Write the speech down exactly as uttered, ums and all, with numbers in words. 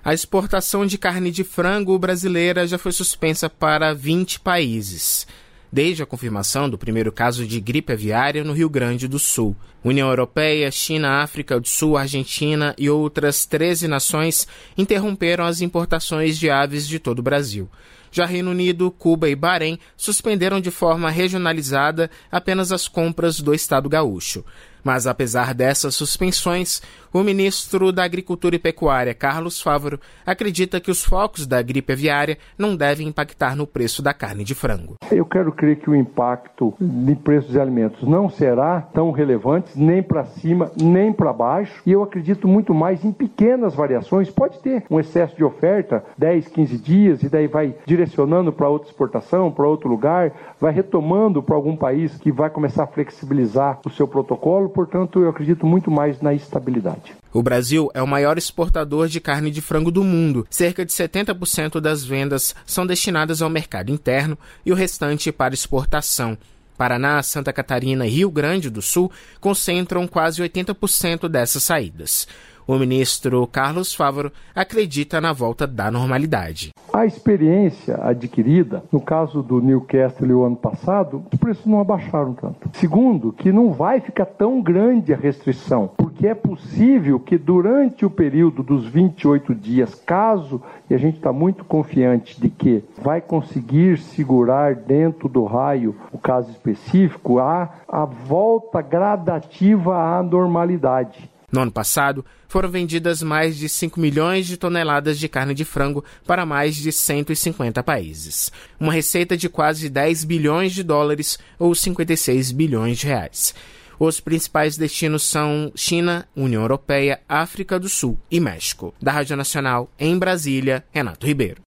A exportação de carne de frango brasileira já foi suspensa para vinte países, desde a confirmação do primeiro caso de gripe aviária no Rio Grande do Sul. União Europeia, China, África do Sul, Argentina e outras treze nações interromperam as importações de aves de todo o Brasil. Já Reino Unido, Cuba e Bahrein suspenderam de forma regionalizada apenas as compras do estado gaúcho. Mas, apesar dessas suspensões, o ministro da Agricultura e Pecuária, Carlos Fávaro, acredita que os focos da gripe aviária não devem impactar no preço da carne de frango. Eu quero crer que o impacto de preços de alimentos não será tão relevante, nem para cima, nem para baixo, e eu acredito muito mais em pequenas variações. Pode ter um excesso de oferta, dez, quinze dias, e daí vai direcionando para outra exportação, para outro lugar, vai retomando para algum país que vai começar a flexibilizar o seu protocolo. Portanto, eu acredito muito mais na estabilidade. O Brasil é o maior exportador de carne de frango do mundo. Cerca de setenta por cento das vendas são destinadas ao mercado interno e o restante para exportação. Paraná, Santa Catarina e Rio Grande do Sul concentram quase oitenta por cento dessas saídas. O ministro Carlos Fávaro acredita na volta da normalidade. A experiência adquirida, no caso do Newcastle o ano passado, os preços não abaixaram tanto. Segundo, que não vai ficar tão grande a restrição, porque é possível que durante o período dos vinte e oito dias, caso, e a gente está muito confiante de que vai conseguir segurar dentro do raio o caso específico, há a volta gradativa à normalidade. No ano passado, foram vendidas mais de cinco milhões de toneladas de carne de frango para mais de cento e cinquenta países. Uma receita de quase dez bilhões de dólares ou cinquenta e seis bilhões de reais. Os principais destinos são China, União Europeia, África do Sul e México. Da Rádio Nacional, em Brasília, Renato Ribeiro.